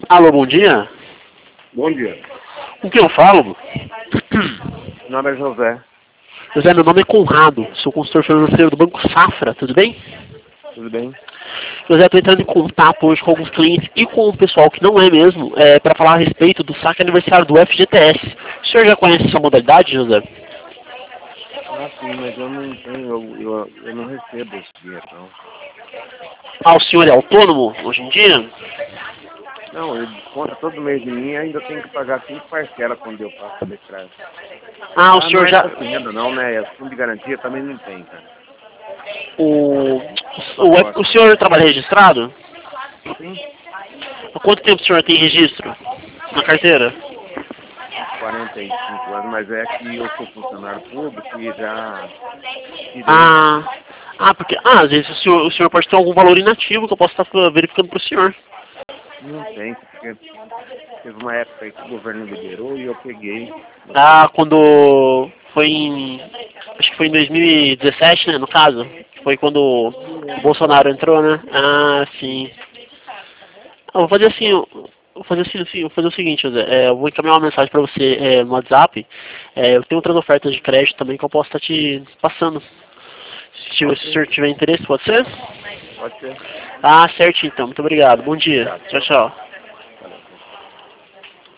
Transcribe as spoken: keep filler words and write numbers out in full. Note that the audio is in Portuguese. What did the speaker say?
Alô, bom dia. Bom dia. Com quem eu falo? Meu nome é José. José, meu nome é Conrado. Sou consultor financeiro do Banco Safra, tudo bem? Tudo bem? José, estou entrando em contato hoje com alguns clientes e com o pessoal que não é mesmo, é, para falar a respeito do saque aniversário do F G T S. O senhor já conhece essa modalidade, José? Ah, sim, mas eu não tenho, eu, eu, eu não recebo esse dinheiro, não. Ah, o senhor é autônomo hoje em dia? Não, ele desconta todo mês de mim e ainda tenho que pagar cinco parcelas quando eu passo a declaração. Ah, o Ah, não senhor é já... imposto de renda não, né? É fundo de garantia também não tem, cara. O... Só O, o gosta. senhor trabalha registrado? Sim, Há quanto tempo o senhor tem registro na carteira? uns quarenta e cinco anos, mas é que eu sou funcionário público e já tirei. Ah, ah, porque ah, às vezes o senhor, o senhor pode ter algum valor inativo que eu posso estar verificando para o senhor. Não tem, porque teve uma época aí que o governo liberou e eu peguei. Ah, quando foi em... Acho que foi em dois mil e dezessete, né, no caso? Foi quando o Bolsonaro entrou, né? Ah, sim. Ah, vou fazer assim, eu- vou fazer assim, assim, vou fazer o seguinte, José. É, eu vou encaminhar uma mensagem para você é, no WhatsApp. É, eu tenho outras ofertas de crédito também que eu posso estar te passando. Se, tiver- se o senhor tiver interesse, pode ser? Pode ser. Ah, certo então. Muito obrigado. Bom dia. Obrigado. Tchau, tchau.